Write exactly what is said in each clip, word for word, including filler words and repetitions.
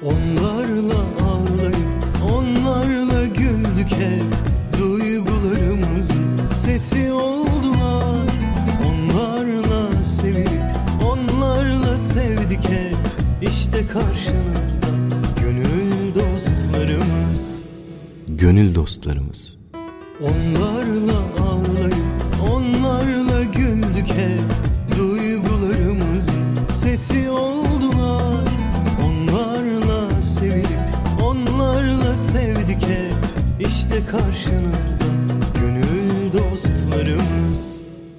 Onlarla ağlayıp onlarla güldük hep. Duygularımızın sesi oldular. Onlarla sevilip onlarla sevdik hep. İşte karşınızda gönül dostlarımız. Gönül dostlarımız. Onlarla ağlayıp onlarla güldük hep. Duygularımızın sesi oldular. Onlarla sevilip onlarla sevdik hep. İşte karşınızda gönül dostlarımız.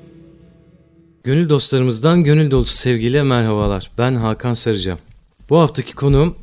Gönül dostlarımızdan gönül dolusu sevgiyle merhabalar. Ben Hakan Sarıca. Bu haftaki konuğum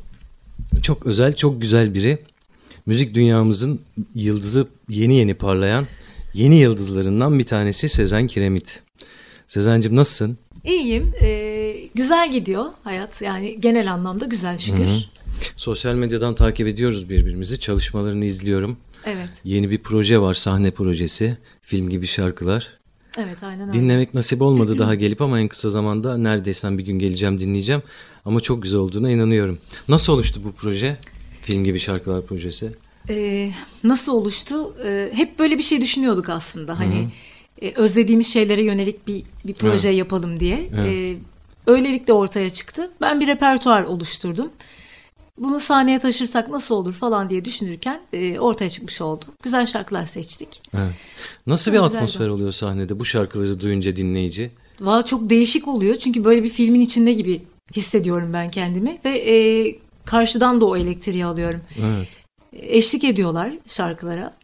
çok özel, çok güzel biri. Müzik dünyamızın yıldızı, yeni yeni parlayan yeni yıldızlarından bir tanesi Sezen Kiremit. Sezen'cim nasılsın? İyiyim. Ee, güzel gidiyor hayat. Yani genel anlamda güzel şükür. Hı-hı. Sosyal medyadan takip ediyoruz birbirimizi. Çalışmalarını izliyorum. Evet. Yeni bir proje var, sahne projesi. Film gibi şarkılar. Evet, aynen öyle. Dinlemek nasip olmadı daha gelip ama en kısa zamanda neredeyse bir gün geleceğim, dinleyeceğim. Ama çok güzel olduğuna inanıyorum. Nasıl oluştu bu proje? Film gibi şarkılar projesi. Ee, nasıl oluştu? Ee, hep böyle bir şey düşünüyorduk aslında. Hani e, özlediğimiz şeylere yönelik bir bir proje evet. yapalım diye. Evet. Ee, öylelikle ortaya çıktı. Ben bir repertuar oluşturdum. Bunu sahneye taşırsak nasıl olur falan diye düşünürken e, ortaya çıkmış oldu. Güzel şarkılar seçtik. Evet. Nasıl çok bir atmosfer güzeldi. Oluyor sahnede bu şarkıları duyunca dinleyici? Valla çok değişik oluyor. Çünkü böyle bir filmin içinde gibi hissediyorum ben kendimi. Ve e, karşıdan da o elektriği alıyorum. Evet. Eşlik ediyorlar şarkılara.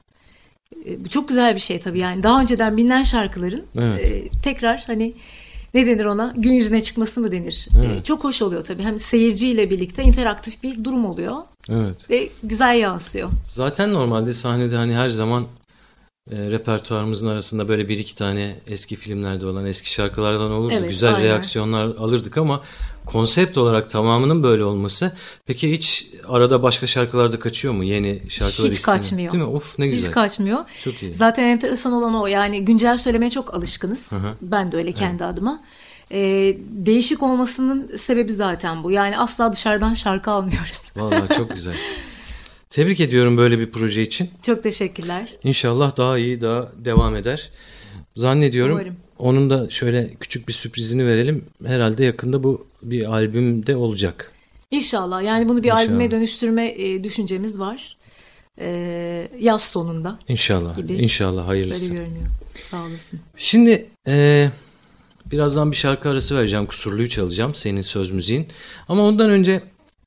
E, bu çok güzel bir şey tabii. Yani daha önceden bilinen şarkıların evet. e, tekrar hani... Ne denir ona? Gün yüzüne çıkması mı denir? Evet. Ee, çok hoş oluyor tabii. Hem seyirciyle birlikte interaktif bir durum oluyor. Evet. Ve güzel yansıyor. Zaten normalde sahnede hani her zaman e, repertuarımızın arasında böyle bir iki tane eski filmlerde olan eski şarkılardan olurdu. Evet, güzel aynen. reaksiyonlar alırdık ama konsept olarak tamamının böyle olması. Peki hiç arada başka şarkılarda kaçıyor mu? Yeni şarkılar hiç kaçmıyor. Değil mi? Of ne güzel. Hiç kaçmıyor. Çok iyi. Zaten enteresan olan o. Yani güncel söylemeye çok alışkınız. Hı-hı. Ben de öyle kendi evet. adıma. Ee, değişik olmasının sebebi zaten bu. Yani asla dışarıdan şarkı almıyoruz. Vallahi çok güzel. Tebrik ediyorum böyle bir proje için. Çok teşekkürler. İnşallah daha iyi, daha devam eder. Zannediyorum. Umarım. Onun da şöyle küçük bir sürprizini verelim. Herhalde yakında bu bir albümde olacak. İnşallah. Yani bunu bir İnşallah. albüme dönüştürme e, düşüncemiz var. E, yaz sonunda. İnşallah. Gibi. İnşallah hayırlısı. Böyle görünüyor. Sağ olasın. Şimdi e, birazdan bir şarkı arası vereceğim. Kusurlu'yu çalacağım. Senin söz müziğin. Ama ondan önce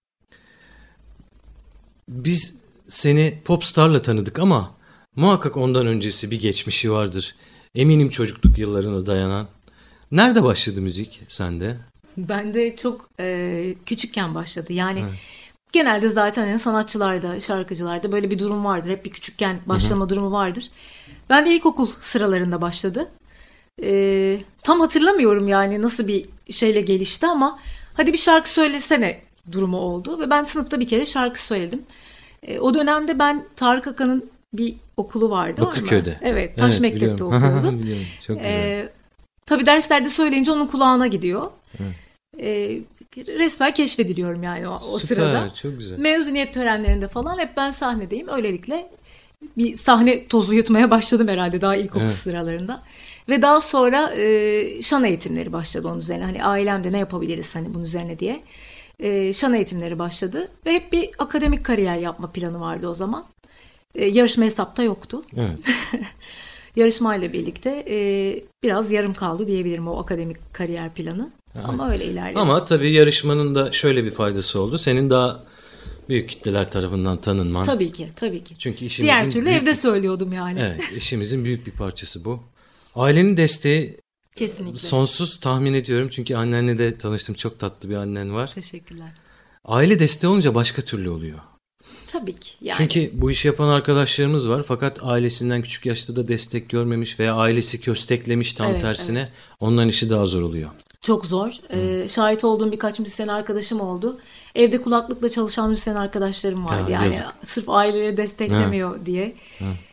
biz seni Popstar'la tanıdık ama muhakkak ondan öncesi bir geçmişi vardır. Eminim çocukluk yıllarına dayanan. Nerede başladı müzik sende? Ben de çok e, küçükken başladı. Yani evet. genelde zaten yani sanatçılarda, şarkıcılarda böyle bir durum vardır. Hep bir küçükken başlama Hı-hı. durumu vardır. Ben de ilkokul sıralarında başladı. E, tam hatırlamıyorum yani nasıl bir şeyle gelişti ama hadi bir şarkı söylesene durumu oldu. Ve ben sınıfta bir kere şarkı söyledim. E, o dönemde ben Tarık Akan'ın bir okulu vardı. Bakırköy'de. Var evet, Taş evet, Mektep'te okuyordu. Biliyorum, çok güzel. Ee, tabii derslerde söyleyince onun kulağına gidiyor. Evet. Ee, resmen keşfediliyorum yani o, o Süper, sırada. Çok güzel. Mezuniyet törenlerinde falan hep ben sahnedeyim. Öylelikle bir sahne tozu yutmaya başladım herhalde daha ilkokul evet. sıralarında. Ve daha sonra e, şan eğitimleri başladı onun üzerine. Hani ailemde ne yapabiliriz hani bunun üzerine diye. E, şan eğitimleri başladı. Ve hep bir akademik kariyer yapma planı vardı o zaman. Ee, yarışma hesapta yoktu. Evet. Yarışmayla birlikte e, biraz yarım kaldı diyebilirim o akademik kariyer planı. Evet. Ama öyle ilerledi. Ama tabii yarışmanın da şöyle bir faydası oldu. Senin daha büyük kitleler tarafından tanınman. Tabii ki, tabii ki. Çünkü işimizin diğer türlü büyük... evde söylüyordum yani. Evet, işimizin büyük bir parçası bu. Ailenin desteği kesinlikle sonsuz tahmin ediyorum. Çünkü annenle de tanıştım. Çok tatlı bir annen var. Teşekkürler. Aile desteği olunca başka türlü oluyor. Tabii ki. Yani. Çünkü bu işi yapan arkadaşlarımız var fakat ailesinden küçük yaşta da destek görmemiş veya ailesi kösteklemiş tam evet, tersine evet. onların işi daha zor oluyor. Çok zor. Ee, şahit olduğum birkaç müzisyen arkadaşım oldu. Evde kulaklıkla çalışan müzisyen arkadaşlarım vardı. Ha, yani yazık. Sırf aileleri desteklemiyor ha. diye. Ha.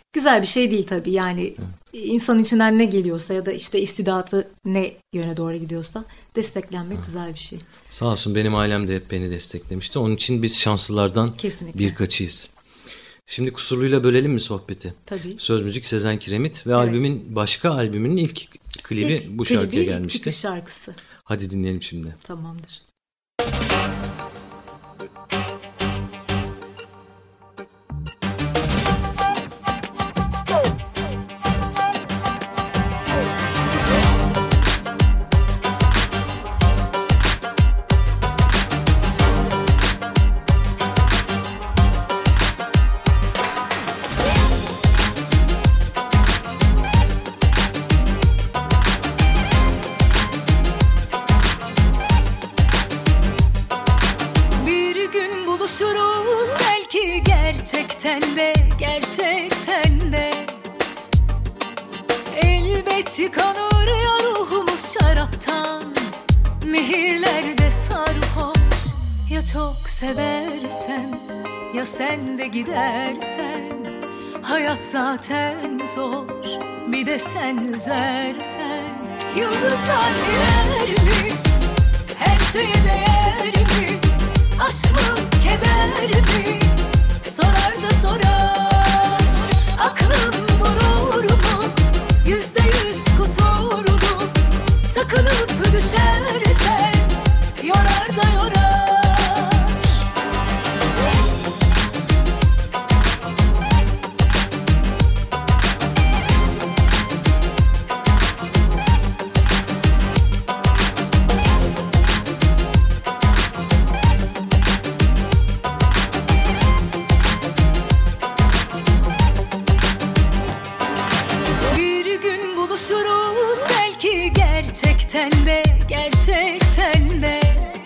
güzel bir şey değil tabii. Yani insanın içinden ne geliyorsa ya da işte istidatı ne yöne doğru gidiyorsa desteklenmek güzel bir şey. Sağ olsun benim ailem de hep beni desteklemişti. Onun için biz şanslılardan Kesinlikle. birkaçıyız. Şimdi Kusurlu'yla bölelim mi sohbeti? Tabii. Söz müzik Sezen Kiremit ve Evet. albümün başka albümünün ilk klibi İlk bu klibi, şarkıya ilk gelmişti. çıkış şarkısı. Hadi dinleyelim şimdi. Tamamdır. Bir gün buluşuruz belki gerçekten de gerçekten de elbet yıkanır ya ruhumuz şaraptan nehirlerde sarhoş ya çok seversen ya sen de gidersen hayat zaten zor bir de sen üzersen yıldızlar birer mi her şeye değer mi aşk mı keder mi sorar da sorar aklım durur mu yüzde yüz kusurlu takılıp düşersen yorar da yorar. Bir gün buluşuruz belki gerçekten de gerçekten de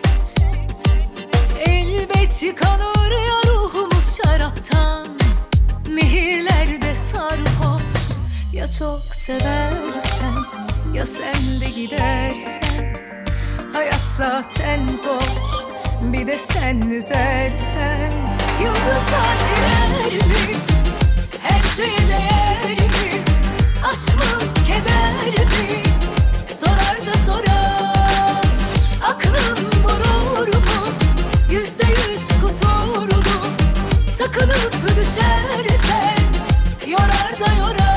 elbet yıkanır ya ruhumuz şaraptan nehirlerde sarhoş ya çok seversen ya sen de gidersen hayat zaten zor bir de sen üzersen yıldızlar birer mi her şeye değer mi aşk mı keder mi sorar da sorar aklım durur mu yüzde yüz kusurlu takılıp düşersen yorar da yorar.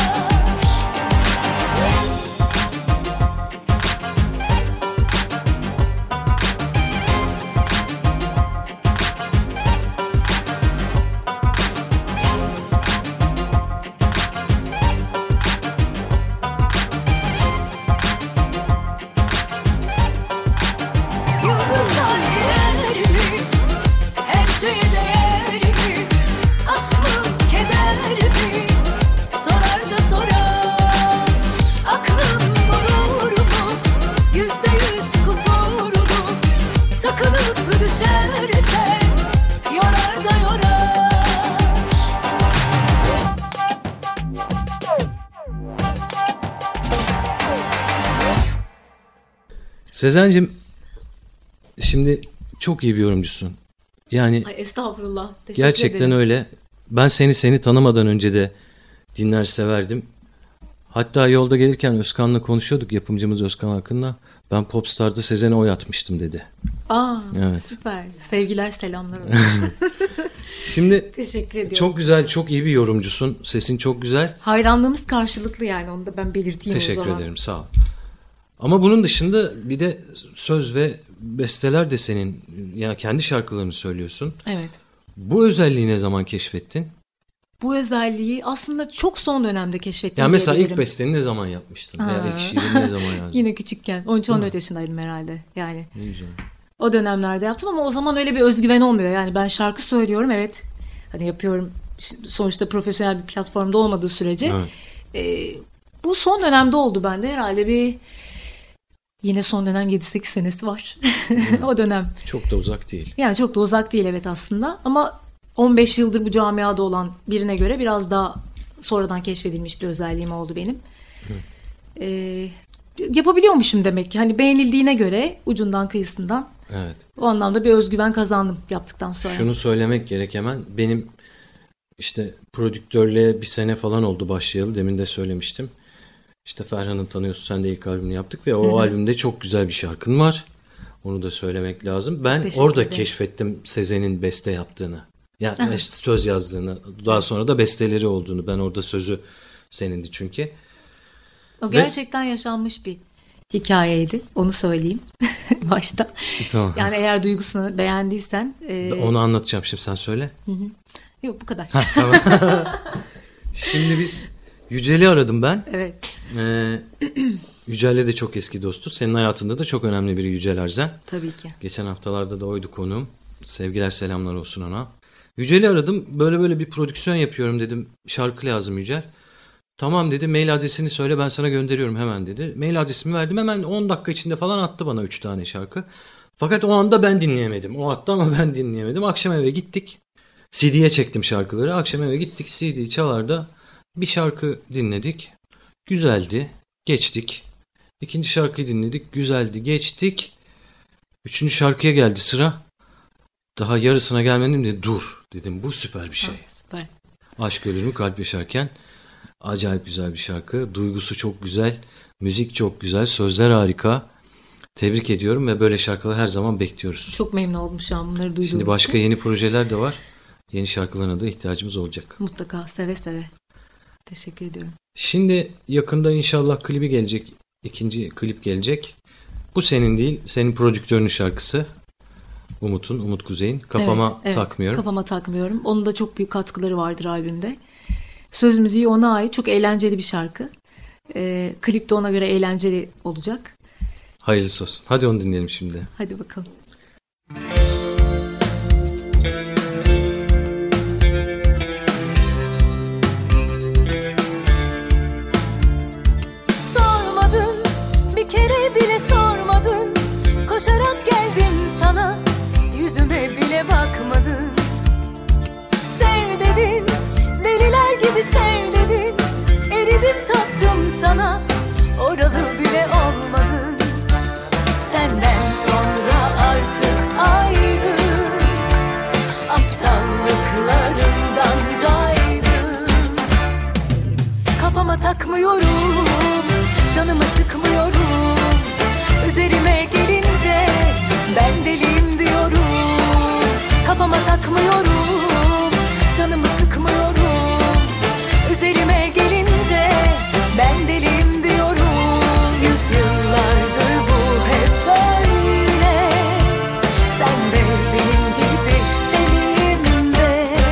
Yıldızlar birer mi her şeye değer mi aşk mı keder mi sorar da sorar aklım durur mu yüzde yüz kusurlu takılıp düşersen yorar da yorar. Sezen'cim şimdi çok iyi bir yorumcusun. Yani Ay estağfurullah. Teşekkür gerçekten ederim. öyle. Ben seni seni tanımadan önce de dinler severdim. Hatta yolda gelirken Özkan'la konuşuyorduk, yapımcımız Özkan Akın'la. Ben Popstar'da Sezen'e oy atmıştım dedi. Aa, Evet. süper. Sevgiler, selamlar olsun. Şimdi Teşekkür ediyorum. çok güzel, çok iyi bir yorumcusun. Sesin çok güzel. Hayranlığımız karşılıklı yani, onu da ben belirteyim o Teşekkür zaman. ederim, sağ ol. Ama bunun dışında bir de söz ve besteler de senin, yani kendi şarkılarını söylüyorsun. Evet. Bu özelliği ne zaman keşfettin? Bu özelliği aslında çok son dönemde keşfettim Yani mesela ilk diyebilirim. besteni ne zaman yapmıştın? Veya Ha. ilk şiirini ne zaman yazdın? Yine küçükken. on üç on dört yaşındaydım herhalde. Yani Ne güzel. o dönemlerde yaptım ama o zaman öyle bir özgüven olmuyor. Yani ben şarkı söylüyorum, evet. Hani yapıyorum. Sonuçta profesyonel bir platformda olmadığı sürece. Evet. Ee, bu son dönemde oldu bende. Herhalde bir yine son dönem yedi sekiz senesi var. O dönem. Çok da uzak değil. Yani çok da uzak değil evet aslında. Ama on beş yıldır bu camiada olan birine göre biraz daha sonradan keşfedilmiş bir özelliğim oldu benim. Ee, yapabiliyormuşum demek ki. Hani beğenildiğine göre ucundan kıyısından Evet. o anlamda bir özgüven kazandım yaptıktan sonra. Şunu söylemek gerek hemen. Benim İşte prodüktörle bir sene falan oldu başlayalı. Demin de söylemiştim. İşte Ferhan'ı tanıyorsun, sen de ilk albümünü yaptık ve o Hı hı. albümde çok güzel bir şarkın var. Onu da söylemek lazım. Ben Teşekkür orada ederim. keşfettim Sezen'in beste yaptığını. Yani söz yazdığını. Daha sonra da besteleri olduğunu. Ben orada sözü senindi çünkü. O gerçekten yaşanmış bir hikayeydi. Onu söyleyeyim başta. Tamam. Yani eğer duygusunu beğendiysen. E... Onu anlatacağım şimdi, sen söyle. Yok, bu kadar. Tamam. Şimdi biz Yücel'i aradım ben. Evet. Ee, Yücel'le de çok eski dostu. Senin hayatında da çok önemli biri Yücel Arzen. Tabii ki. Geçen haftalarda da oydu konuğum. Sevgiler selamlar olsun ona. Yücel'i aradım. Böyle böyle bir prodüksiyon yapıyorum dedim. Şarkı lazım Yücel. Tamam dedi, mail adresini söyle ben sana gönderiyorum hemen dedi. Mail adresimi verdim, hemen on dakika içinde falan attı bana üç tane şarkı. Fakat o anda ben dinleyemedim. O attı ama ben dinleyemedim. Akşam eve gittik. C D'ye çektim şarkıları. Akşam eve gittik, C D çalarda bir şarkı dinledik. Güzeldi. Geçtik. İkinci şarkıyı dinledik. Güzeldi. Geçtik. Üçüncü şarkıya geldi sıra. Daha yarısına gelmedim de dur dedim, bu süper bir şey. Ha, süper. Aşk ölür mü kalp yaşarken. Acayip güzel bir şarkı. Duygusu çok güzel. Müzik çok güzel. Sözler harika. Tebrik ediyorum ve böyle şarkılar her zaman bekliyoruz. Çok memnun oldum şu an bunları duyduğum Şimdi başka için. yeni projeler de var. Yeni şarkılarına da ihtiyacımız olacak. Mutlaka, seve seve. Teşekkür ediyorum. Şimdi yakında inşallah klibi gelecek. İkinci klip gelecek. Bu senin değil, senin prodüktörünün şarkısı. Umut'un, Umut Kuzey'in. Kafama Evet, evet, takmıyorum. Kafama takmıyorum. Onun da çok büyük katkıları vardır albümde. Söz müziği ona ait. Çok eğlenceli bir şarkı. Ee, klip de ona göre eğlenceli olacak. Hayırlısı olsun. Hadi onu dinleyelim şimdi. Hadi bakalım. Sormadın, bir kere bile sormadın. Koşarak geldim sana, yüzüme bile bakmadın. Sev dedin, deliler gibi sev dedin. Eridim taptım sana, oralı bile olmadın. Senden sonra artık aydın, aptallıklarımdan caydım. Kafama takmıyorum, canımı sıkmıyorum. Üzerime gelince ben deliyim diyorum. Kafama takmıyorum, canımı sıkmıyorum. Üzerime gelince ben deliyim diyorum. Yüzyıllardır bu hep böyle. Sen de benim gibi deliyim de.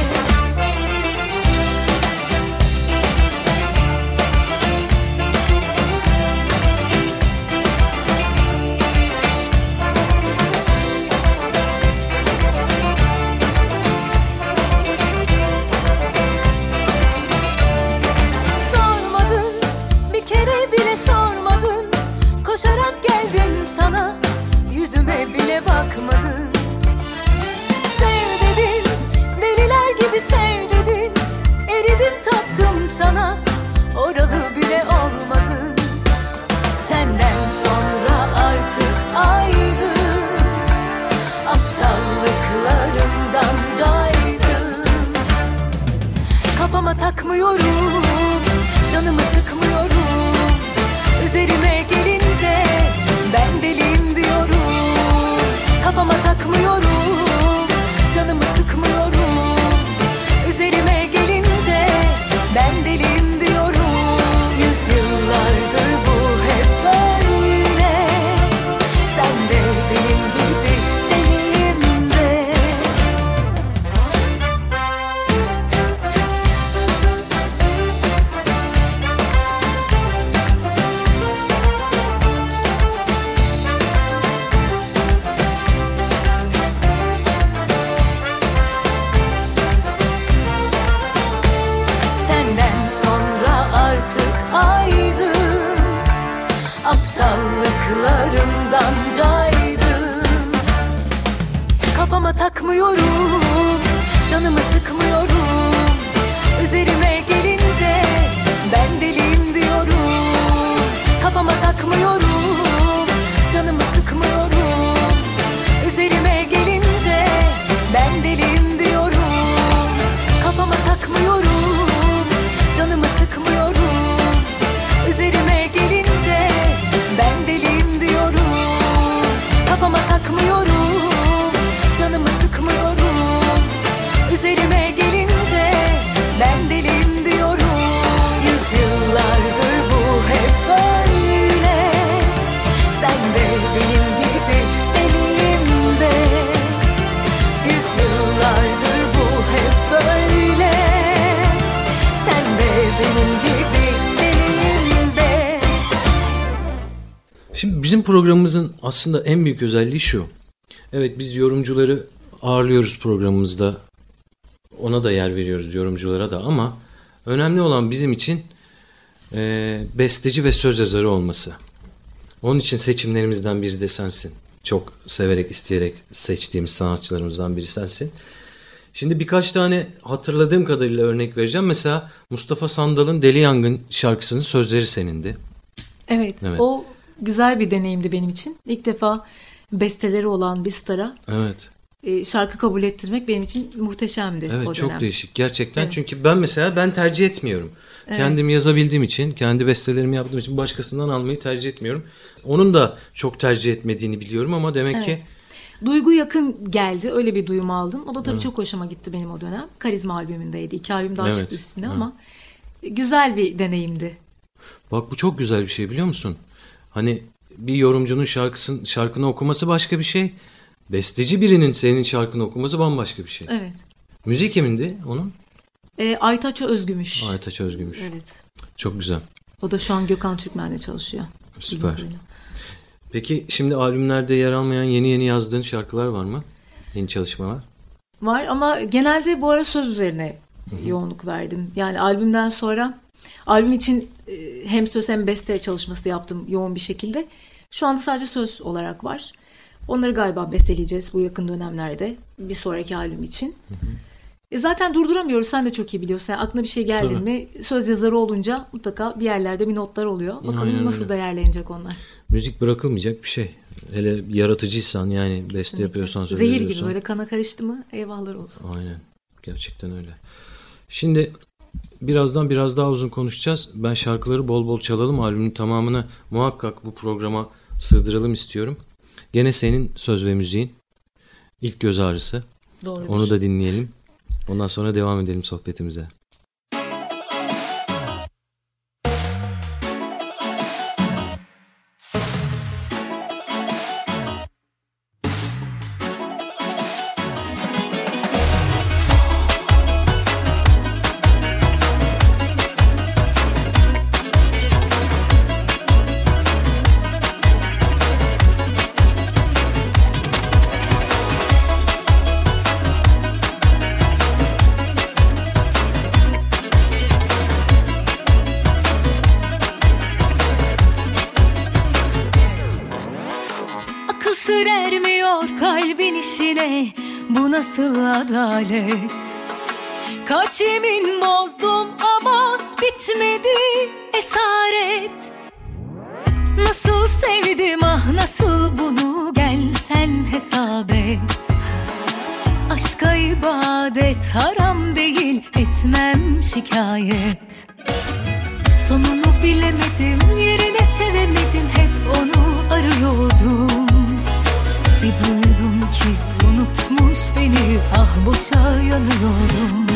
Sormadın, bir kere bile sormadın. Koşarak geldim sana, yüzüme bile bakmadın. Sev dedin, deliler gibi sev dedin. Eridim taptım sana, oralı bile olmadın. Senden sonra artık aydın, aptallıklarımdan caydım. Kafama takmıyorum, canımı sıkmıyorum. Üzerime gelince ben deliyim diyorum. Kafama takmıyorum, canımı sıkmıyorum. Üzerime gelince ben deliyim diyorum. Yüzyıllardır bu hep böyle. Sen de benim gibi deliyim de. Senden sonra artık aydın, aptallıklarımdan caydım. Kafama takmıyorum, canımı sıkmıyorum. Üzerime gelince ben deliyim diyorum. Kafama takmıyorum, canımı sıkmıyorum. Üzerime gelince ben deliyim diyorum. Kafama takmıyorum. programımızın aslında en büyük özelliği şu. Evet, biz yorumcuları ağırlıyoruz programımızda. Ona da yer veriyoruz, yorumculara da, ama önemli olan bizim için e, besteci ve söz yazarı olması. Onun için seçimlerimizden biri de sensin. Çok severek, isteyerek seçtiğimiz sanatçılarımızdan biri sensin. Şimdi birkaç tane hatırladığım kadarıyla örnek vereceğim. Mesela Mustafa Sandal'ın Deli Yangın şarkısının sözleri senindi. Evet, Evet. o güzel bir deneyimdi benim için. İlk defa besteleri olan bir stara Evet. e, şarkı kabul ettirmek benim için muhteşemdi Evet, o çok dönem. değişik gerçekten. Evet. Çünkü ben mesela ben tercih etmiyorum. Evet. Kendim yazabildiğim için, kendi bestelerimi yaptığım için başkasından almayı tercih etmiyorum. Onun da çok tercih etmediğini biliyorum ama demek Evet. ki Duygu yakın geldi. Öyle bir duyum aldım. O da tabii çok hoşuma gitti benim o dönem. Karizma albümündeydi. İki albüm daha Evet, çıktı üstüne evet. ama güzel bir deneyimdi. bak bu çok güzel bir şey, biliyor musun? Hani bir yorumcunun şarkısın, şarkını okuması başka bir şey. Besteci birinin senin şarkını okuması bambaşka bir şey. Evet. Müzik kimindi onun? E, Aytaç Özgümüş. Aytaç Özgümüş. Evet. Çok güzel. O da şu an Gökhan Türkmen'de çalışıyor. Süper. Bilmiyorum. Peki şimdi albümlerde yer almayan yeni yeni yazdığın şarkılar var mı? Yeni çalışmalar? Var ama genelde bu ara söz üzerine yoğunluk verdim. Yani albümden sonra albüm için e, hem söz hem beste çalışması yaptım yoğun bir şekilde. Şu anda sadece söz olarak var. Onları galiba besteleyeceğiz bu yakın dönemlerde bir sonraki albüm için. E zaten durduramıyoruz, sen de çok iyi biliyorsun. Yani aklına bir şey geldi Tabii. mi söz yazarı olunca mutlaka bir yerlerde bir notlar oluyor. Bakalım Aynen nasıl öyle. değerlenecek onlar. Müzik bırakılmayacak bir şey. Hele yaratıcıysan, yani beste yapıyorsan, söz Zehir gibi yazıyorsan. böyle kana karıştı mı eyvahlar olsun. Aynen. Gerçekten öyle. Şimdi birazdan biraz daha uzun konuşacağız. Ben şarkıları bol bol çalalım. Albümün tamamını muhakkak bu programa sığdıralım istiyorum. Gene senin söz ve müziğin. İlk Göz Ağrısı. Doğrudur. Onu da dinleyelim. Ondan sonra devam edelim sohbetimize. Akıl sır ermiyor kalbin işine, bu nasıl adalet? Kaç yemin bozdum ama bitmedi esaret. Nasıl sevdim ah nasıl bunu, gel sen hesap et. Aşka ibadet haram değil, etmem şikayet. Sonunu bilemedim, yerine sevemedim, hep onu arıyorum. Bir duydum ki unutmuş beni, ah boşa yanıyorum.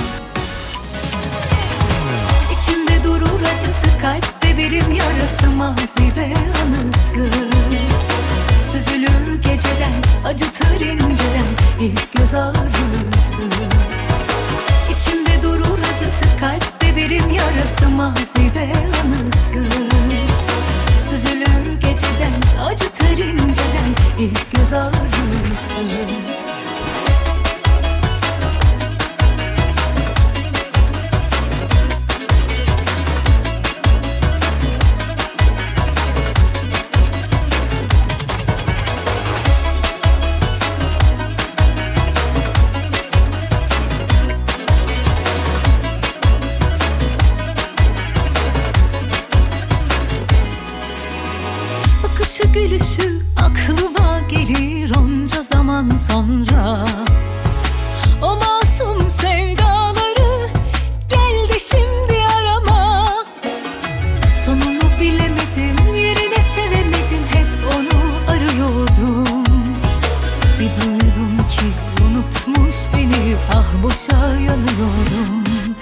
İçimde durur acısı, kalpte derin yarası, mazide anısı. Süzülür geceden, acıtır inceden, ilk göz ağrısı. İçimde durur acısı, kalpte derin yarası, mazide anısı. Süzülür geceden, acıtır inceden, ilk göz ağrısı. Bakışı gülüşü aklıma gelir onca zaman sonra. O masum sevdaları geldi şimdi arama. Sonunu bilemedim, yerine sevemedim, hep onu arıyorum. Bir duydum ki unutmuş beni, ah boşa yanıyorum.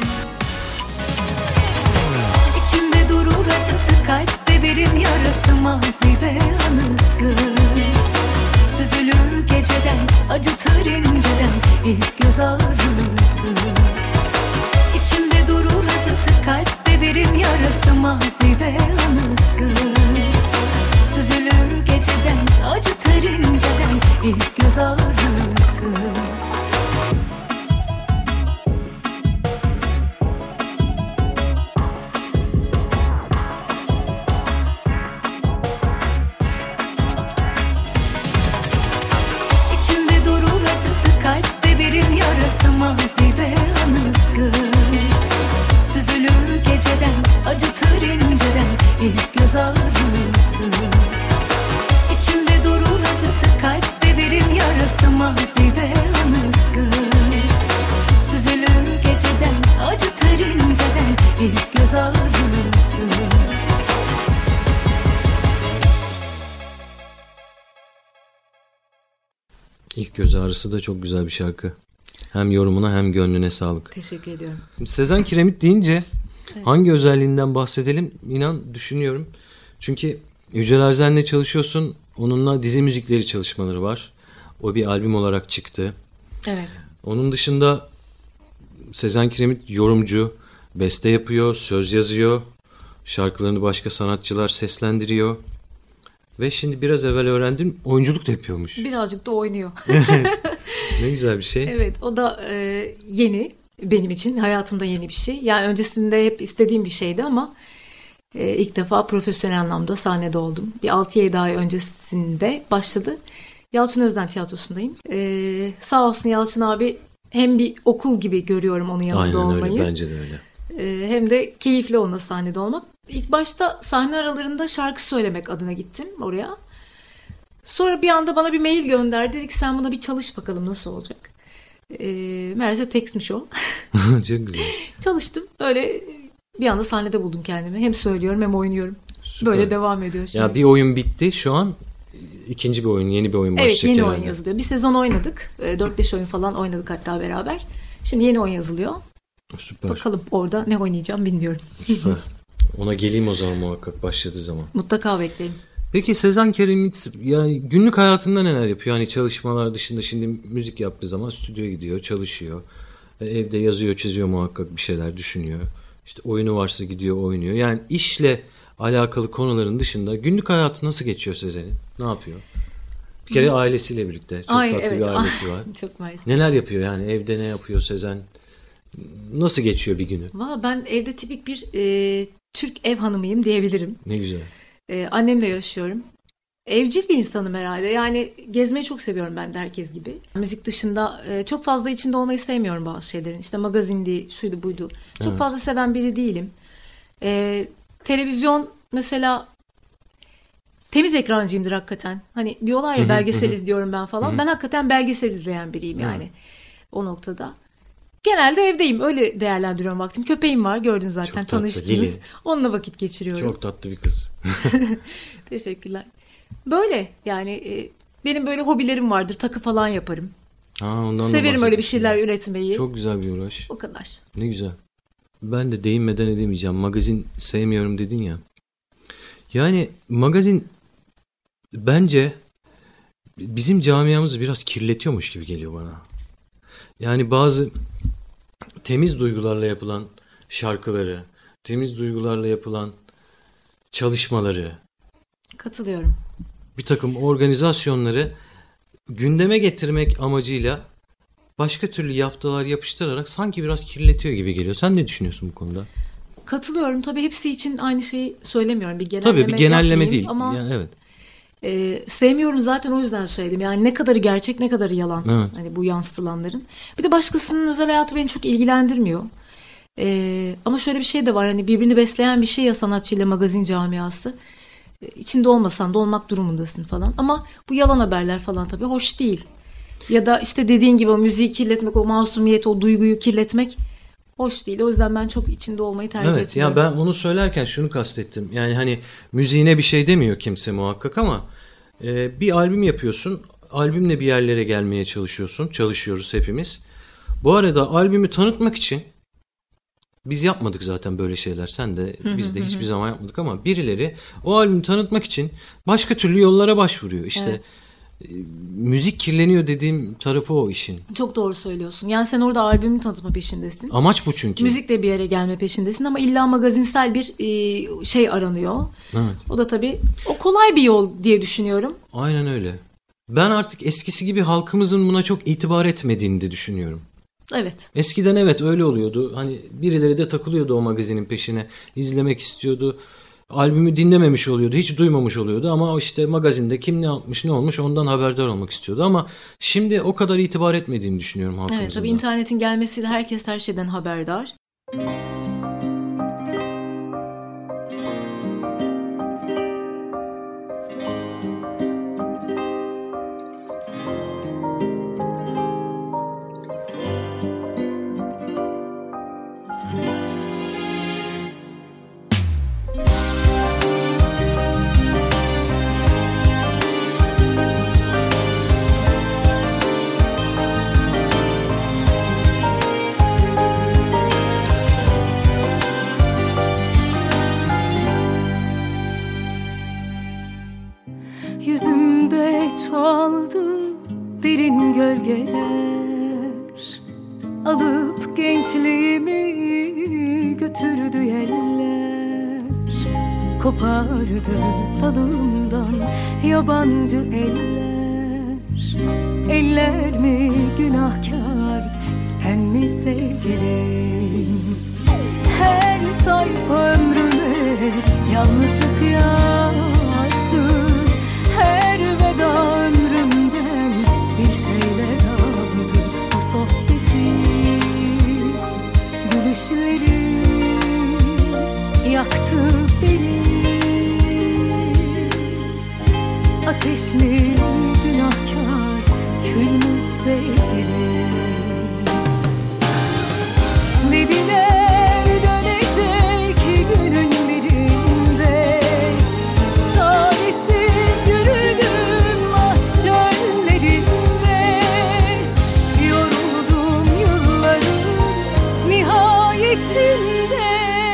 İçimde durur acısı, kalpte derin yarası, mazide anısı. Süzülür geceden, acıtır inceden, ilk göz ağrısı. İçimde durur acısı, kalpte derin yarası, mazide anısı. Süzülür geceden, geceden, acıtır inceden ilk göz ağrısı. İçimde durur acısı, kalpte derin yarası, mazide anısı. Süzülür geceden, acıtır inceden ilk göz ağrısı. İçimde durur acısı, kalpte derin yarası, mazide anısı. Süzülür geceden, acıtır inceden ilk göz ağrısı. İlk göz ağrısı da çok güzel bir şarkı. Hem yorumuna hem gönlüne sağlık. Teşekkür ediyorum. Sezen Kiremit deyince Evet. hangi özelliğinden bahsedelim? İnan düşünüyorum. Çünkü Yücel Erzen'le çalışıyorsun. Onunla dizi müzikleri çalışmaları var. O bir albüm olarak çıktı. Evet. Onun dışında Sezen Kiremit yorumcu, beste yapıyor, söz yazıyor. Şarkılarını başka sanatçılar seslendiriyor. Ve şimdi biraz evvel öğrendim, oyunculuk da yapıyormuş. Birazcık da oynuyor. Ne güzel bir şey. Evet, o da e, yeni benim için. Hayatımda yeni bir şey. Yani öncesinde hep istediğim bir şeydi ama e, ilk defa profesyonel anlamda sahnede oldum. Bir altı yedi ay öncesinde başladı. Yalçın Özden Tiyatrosu'ndayım. E, sağ olsun Yalçın abi, hem bir okul gibi görüyorum onun yanında Aynen olmayı. öyle, bence de öyle. E, hem de keyifli onunla sahnede olmak. İlk başta sahne aralarında şarkı söylemek adına gittim oraya. Sonra bir anda bana bir mail gönderdi. Dedi ki sen buna bir çalış bakalım nasıl olacak. E, meğerse tekstmiş o. Çok güzel. Çalıştım. Öyle bir anda sahnede buldum kendimi. Hem söylüyorum hem oynuyorum. Süper. Böyle devam ediyor şimdi. Ya bir oyun bitti. Şu an ikinci bir oyun, yeni bir oyun başlayacak. Evet, yeni herhalde. oyun yazılıyor. Bir sezon oynadık. dört beş oyun falan oynadık hatta beraber. Şimdi yeni oyun yazılıyor. Süper. Bakalım orada ne oynayacağım bilmiyorum. Süper. Ona geleyim o zaman muhakkak başladığı zaman. Mutlaka beklerim. Peki Sezen Kiremit yani günlük hayatında neler yapıyor? Yani çalışmalar dışında şimdi müzik yaptığı zaman stüdyoya gidiyor, çalışıyor. E, Evde yazıyor, çiziyor muhakkak bir şeyler düşünüyor. İşte oyunu varsa gidiyor oynuyor. Yani işle alakalı konuların dışında günlük hayatı nasıl geçiyor Sezen'in? Ne yapıyor? Bir kere ailesiyle birlikte. Çok Ay, tatlı evet. bir ailesi var. Çok nice. Neler yapıyor yani? Evde ne yapıyor Sezen? Nasıl geçiyor bir günü? Valla ben evde tipik bir e, Türk ev hanımıyım diyebilirim. Ne güzel. E, annemle yaşıyorum. Evcil bir insanım herhalde. Yani gezmeyi çok seviyorum ben de herkes gibi. Müzik dışında e, çok fazla içinde olmayı sevmiyorum bazı şeylerin. İşte magazindi, şuydu buydu. Çok Evet. fazla seven biri değilim. E, televizyon mesela temiz ekrancıyımdır hakikaten. Hani diyorlar ya belgesel izliyorum ben falan. Ben hakikaten belgesel izleyen biriyim yani. O noktada. Genelde evdeyim. Öyle değerlendiriyorum vaktimi. Köpeğim var. Gördün zaten. Çok tatlı, Tanıştınız. Lili. Onunla vakit geçiriyorum. Çok tatlı bir kız. Teşekkürler. Böyle yani e, benim böyle hobilerim vardır. Takı falan yaparım. Ha, ondan da Severim öyle bir bahsetmiştin. şeyler üretmeyi. Çok güzel bir uğraş. O kadar. Ne güzel. Ben de değinmeden edemeyeceğim. Magazin sevmiyorum dedin ya. Yani magazin bence bizim camiamızı biraz kirletiyormuş gibi geliyor bana. Yani bazı temiz duygularla yapılan şarkıları, temiz duygularla yapılan çalışmaları, Katılıyorum. bir takım organizasyonları gündeme getirmek amacıyla başka türlü yaftalar yapıştırarak sanki biraz kirletiyor gibi geliyor. Sen ne düşünüyorsun bu konuda? Katılıyorum. Tabii hepsi için aynı şeyi söylemiyorum. Bir genelleme Tabii bir genelleme yapmayayım değil. Ama Yani evet. e, sevmiyorum zaten o yüzden söyledim. Yani ne kadarı gerçek ne kadarı yalan. Evet. Hani bu yansıtılanların. Bir de başkasının özel hayatı beni çok ilgilendirmiyor. E, ama şöyle bir şey de var. Hani birbirini besleyen bir şey ya sanatçıyla magazin camiası. E, içinde olmasan da olmak durumundasın falan. Ama bu yalan haberler falan tabii hoş değil. Ya da işte dediğin gibi o müziği kirletmek, o masumiyet, o duyguyu kirletmek hoş değil. O yüzden ben çok içinde olmayı tercih Evet, etmiyorum. ya ben bunu söylerken şunu kastettim. Yani hani müziğine bir şey demiyor kimse muhakkak ama e, bir albüm yapıyorsun. Albümle bir yerlere gelmeye çalışıyorsun. Çalışıyoruz hepimiz. Bu arada albümü tanıtmak için biz yapmadık zaten böyle şeyler. Sen de biz de hiçbir zaman yapmadık ama birileri o albümü tanıtmak için başka türlü yollara başvuruyor. İşte Evet. e, müzik kirleniyor dediğim tarafı o işin. Çok doğru söylüyorsun. Yani sen orada albümünü tanıtma peşindesin. Amaç bu çünkü. Müzikle bir yere gelme peşindesin ama illa magazinsel bir e, şey aranıyor. Evet. O da tabii o kolay bir yol diye düşünüyorum. Aynen öyle. Ben artık eskisi gibi halkımızın buna çok itibar etmediğini de düşünüyorum. Evet. Eskiden evet öyle oluyordu. Hani birileri de takılıyordu o magazinin peşine. İzlemek istiyordu. Albümü dinlememiş oluyordu. Hiç duymamış oluyordu. Ama işte magazinde kim ne yapmış ne olmuş ondan haberdar olmak istiyordu. Ama şimdi o kadar itibar etmediğini düşünüyorum halkımızın. Evet tabii da. internetin gelmesiyle herkes her şeyden haberdar. Yüzümde çoğaldı derin gölgeler, alıp gençliğimi götürdü eller. Kopardı dalımdan yabancı eller. Eller mi günahkar, sen mi sevgilim? Her sayfa ömrüme yalnızlık yazdı. Her veda ömrümden bir şeyler aldı. O sohbeti, gülüşleri yaktı beni. Ateş mi günahkar, kül mü sevgilim? Dediler dönecek günün birinde. Talihsiz yürüdüm aşk çöllerinde. Yoruldum yılların nihayetinde.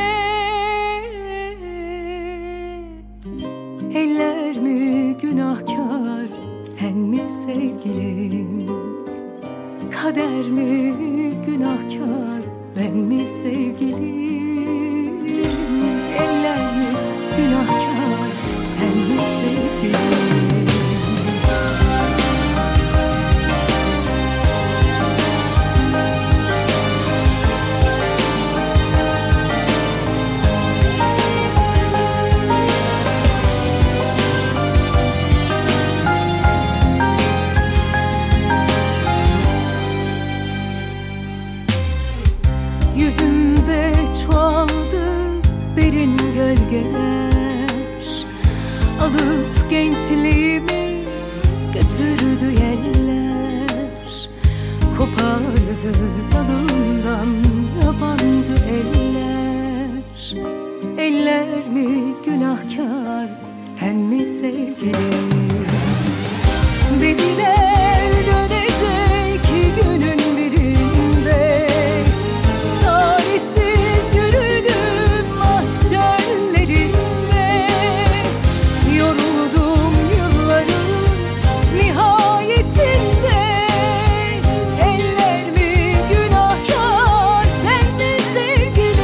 Eller mi günahkar, sen mi sevgilim? Kader mi günahkar, ben mi sevgilim? Eller mi günahkar, sen mi sevgilim? Yüzümde çoğaldı derin gölgeler, alıp gençliğimi götürdü yeller. Kopardı dalımdan yabancı eller. Eller mi günahkar, sen mi sevgilim? Dediler dönecek günün birinde. Talihsiz yürüdüm aşk çöllerinde. Yoruldum yılların nihayetinde. Eller mi günahkar, sen mi sevgilim?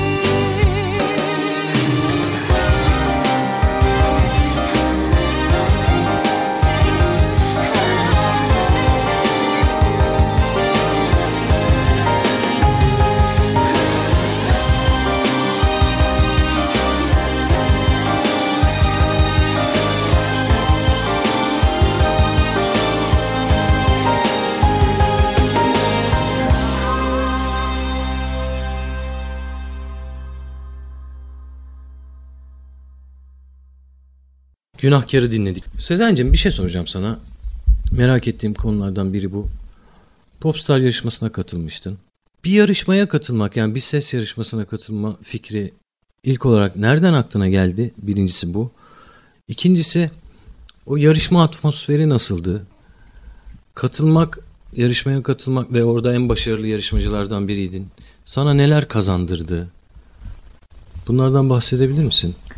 Günahkarı dinledik. Sezen'cim bir şey soracağım sana. Merak ettiğim konulardan biri bu. Popstar yarışmasına katılmıştın. Bir yarışmaya katılmak, yani bir ses yarışmasına katılma fikri ilk olarak nereden aklına geldi? Birincisi bu. İkincisi, o yarışma atmosferi nasıldı? Katılmak, yarışmaya katılmak ve orada en başarılı yarışmacılardan biriydin. Sana neler kazandırdı? Bunlardan bahsedebilir misin?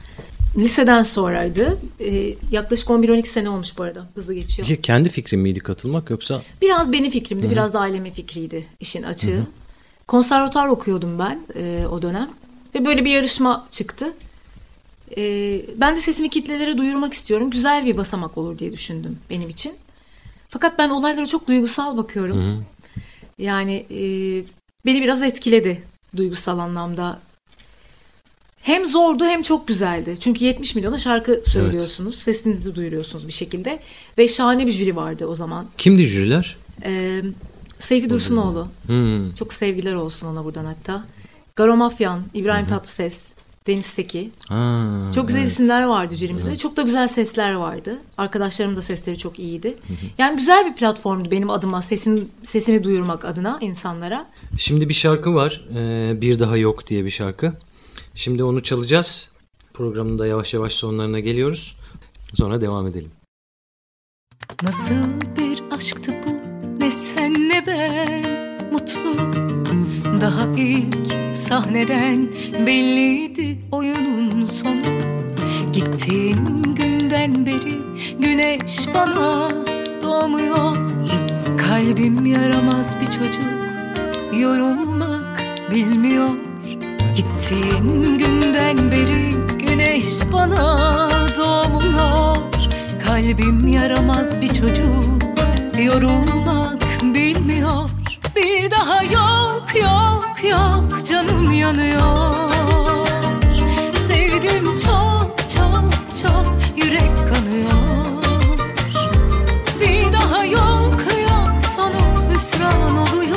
liseden sonraydı. Ee, yaklaşık on bir on iki sene olmuş bu arada. Hızlı geçiyor. Peki kendi fikrin miydi katılmak yoksa? Biraz benim fikrimdi, Hı-hı. biraz da ailemin fikriydi işin açığı. Hı-hı. Konservatuar okuyordum ben e, o dönem. Ve böyle bir yarışma çıktı. E, ben de sesimi kitlelere duyurmak istiyorum. Güzel bir basamak olur diye düşündüm benim için. Fakat ben olaylara çok duygusal bakıyorum. Hı-hı. Yani e, beni biraz etkiledi duygusal anlamda. Hem zordu hem çok güzeldi. Çünkü yetmiş milyona şarkı söylüyorsunuz. Evet. Sesinizi duyuruyorsunuz bir şekilde. Ve şahane bir jüri vardı o zaman. Kimdi jüriler? Ee, Seyfi Dursunoğlu. Hmm. Çok sevgiler olsun ona buradan hatta. Garo Mafyan, İbrahim Hı-hı. Tatlıses, Deniz Seki. Ha, çok güzel evet. isimler vardı jürimizde. Evet. Çok da güzel sesler vardı. Arkadaşlarım da sesleri çok iyiydi. Hı-hı. Yani güzel bir platformdu benim adıma. Sesin, sesimi duyurmak adına insanlara. Şimdi bir şarkı var. Ee, Bir Daha Yok diye bir şarkı. Şimdi onu çalacağız. Programın da yavaş yavaş sonlarına geliyoruz. Sonra devam edelim. Nasıl bir aşktı bu, ne sen ne ben mutlu. Daha ilk sahneden belliydi oyunun sonu. Gittiğin günden beri güneş bana doğmuyor. Kalbim yaramaz bir çocuk, yorulmak bilmiyor. Gittiğin günden beri güneş bana doğmuyor. Kalbim yaramaz bir çocuk, yorulmak bilmiyor. Bir daha yok yok yok, canım yanıyor. Sevdim çok çok çok, yürek kanıyor. Bir daha yok yok, sonu hüsran oluyor.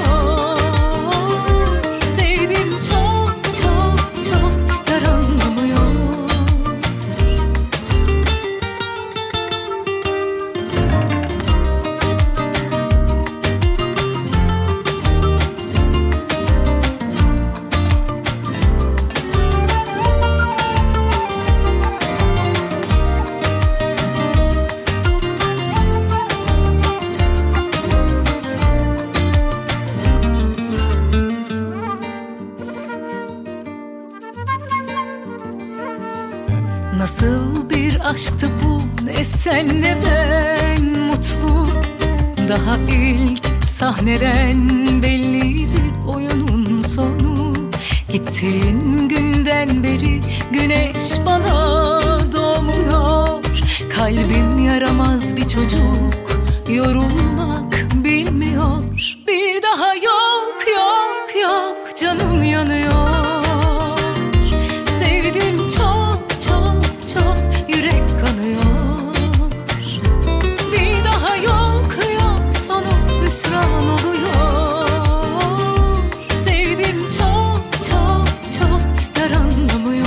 Nasıl bir aşktı bu, ne sen ne ben mutlu. Daha ilk sahneden belliydi oyunun sonu. Gittiğin günden beri güneş bana doğmuyor. Kalbim yaramaz bir çocuk, yorulmak bilmiyor. Bir daha yok yok yok, canım yanıyor. Sevdim çok çok çok, yürek kanıyor. Bir daha yok yok, sonu hüsran oluyor. Sevdim çok çok çok, yaranlamıyor.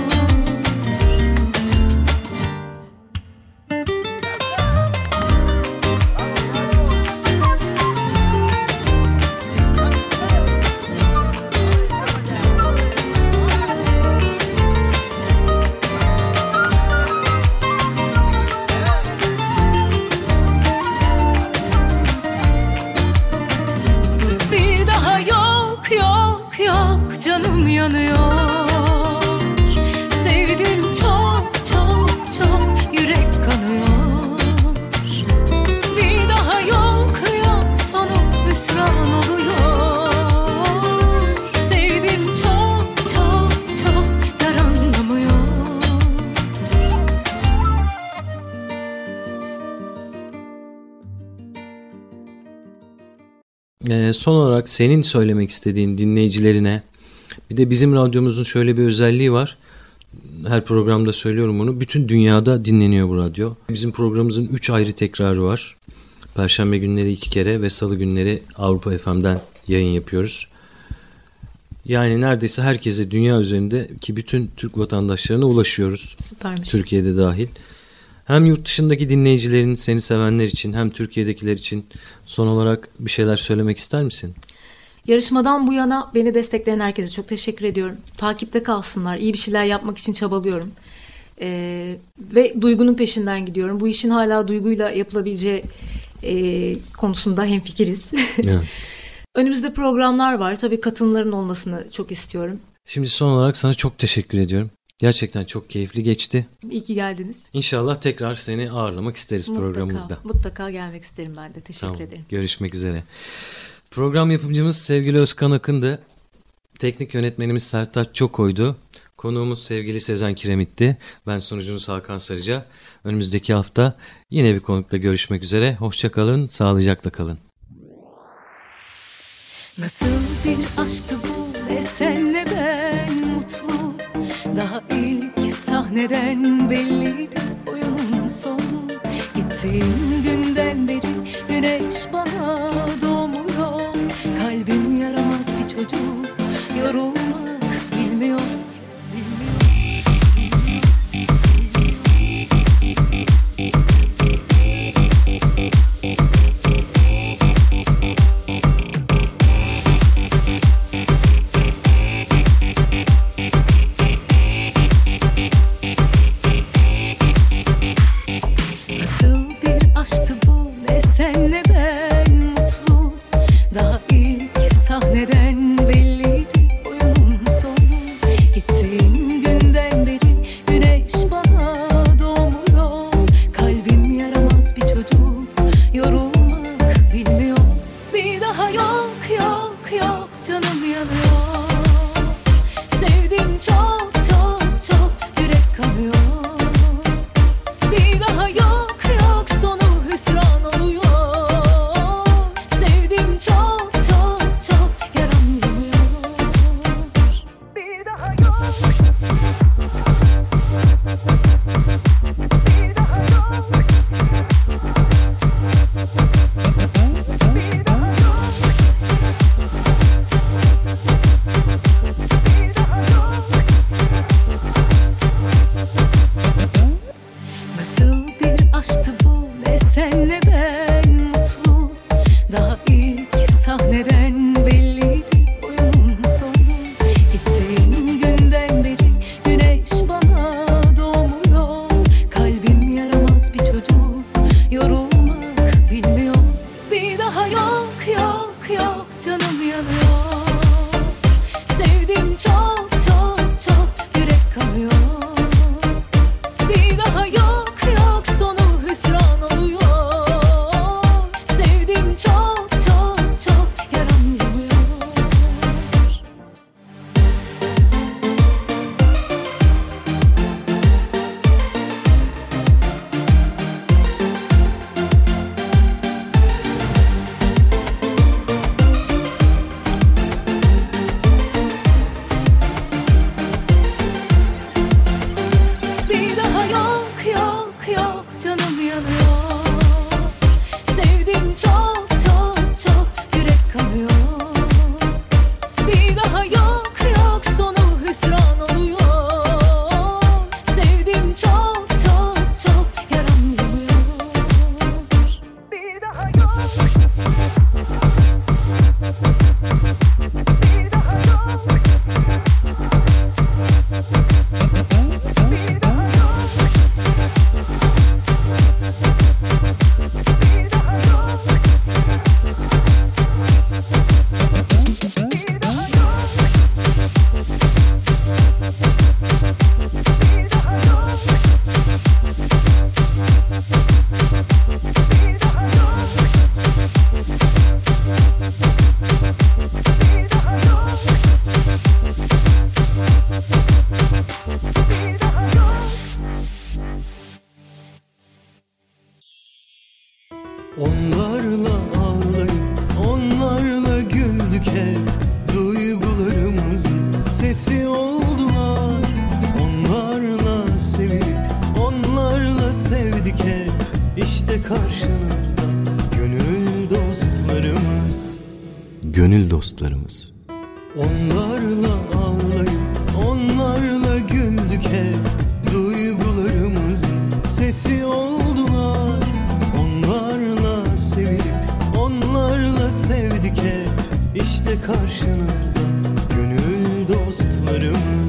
Canım yanıyor. Sevdim çok çok çok, yürek kanıyor. Bir daha yok yok, sonu hüsran oluyor. Sevdim çok çok çok, yaranlamıyor. Ee, son olarak senin söylemek istediğin dinleyicilerine, bir de bizim radyomuzun şöyle bir özelliği var. Her programda söylüyorum bunu. Bütün dünyada dinleniyor bu radyo. Bizim programımızın üç ayrı tekrarı var. Perşembe günleri iki kere ve salı günleri Avrupa F M'den yayın yapıyoruz. Yani neredeyse herkese, dünya üzerindeki bütün Türk vatandaşlarına ulaşıyoruz. Süpermiş. Türkiye'de dahil. Hem yurt dışındaki dinleyicilerin, seni sevenler için, hem Türkiye'dekiler için son olarak bir şeyler söylemek ister misin? Yarışmadan bu yana beni destekleyen herkese çok teşekkür ediyorum. Takipte kalsınlar. İyi bir şeyler yapmak için çabalıyorum. Ee, ve duygunun peşinden gidiyorum. Bu işin hala duyguyla yapılabileceği e, konusunda hemfikiriz. Evet. Önümüzde programlar var. Tabii katılımların olmasını çok istiyorum. Şimdi son olarak sana çok teşekkür ediyorum. Gerçekten çok keyifli geçti. İyi ki geldiniz. İnşallah tekrar seni ağırlamak isteriz Mutlaka, programımızda. mutlaka gelmek isterim ben de. Teşekkür Tamam, ederim. görüşmek üzere. Program yapımcımız sevgili Özkan Akın'dı. Teknik yönetmenimiz Sertaç Çokoy'du. Konuğumuz sevgili Sezen Kiremit'ti. Ben sunucunuz Hakan Sarıca. Önümüzdeki hafta yine bir konukla görüşmek üzere. Hoşça kalın, sağlıcakla kalın. Nasıl bir aşktı bu, ne sen ne ben mutlu. Daha ilk sahneden belliydi oyunun sonu. Gittiğim günden beri güneş bana doğmuyor. Kalbim yaramaz bir çocuk, yorulmak bilmiyor. Nasıl bir aşktı bu, ne sen ne ben mutlu. Daha ilk sahneden belliydi oyunun sonu. Gittiğim günden beri güneş bana doğmuyor. Kalbim yaramaz bir çocuk, yorulmak bilmiyor. Bir daha yok yok yok, canım yanıyor. Sevdim çok çok çok, yürek kanıyor. Bir daha yok yok, sonu hüsran oluyor. Sevdim çok çok çok, yaram yanıyor. Bir daha yok. Bir daha yok. Bir daha yok. Bir daha yok. Nasıl bir aşktı bu, ne sen ne ben mutlu. Daha ilk sahneden belliydi oyunun sonu. Gittiğim günden beri güneş bana doğmuyor. Kalbim yaramaz bir çocuk, yorulmak bilmiyor. Bir daha yok yok yok, canım yanıyor. Sevdim çok çok çok, yürek kanıyor. Bir daha yok yok, sonu hüsran oluyor. Sevdim çok çok çok, yaram yanıyor. Bir daha yok yok yok, canım yanıyor. Sevdim çok çok çok, yürek kanıyor. Bir daha yok yok, sonu hüsran oluyor. Sevdim çok çok çok, yaram yanıyor. Bir daha yok. Bir daha yok. Bir daha yok. Bir daha yok. Bir daha yok. Bir daha yok. Bir daha yok. Bir daha yok. Bir daha yok. Onlarla ağlayıp onlarla güldük hep. Duygularımızın sesi oldular. Onlarla sevilip onlarla sevdik hep. İşte karşınızda gönül dostlarımız. Gönül dostlarımız. Onlarla ağlayıp onlarla güldük hep. Duygularımızın sesi oldular. Onlarla sevilip onlarla sevdik hep. İşte karşınızda gönül dostlarımız.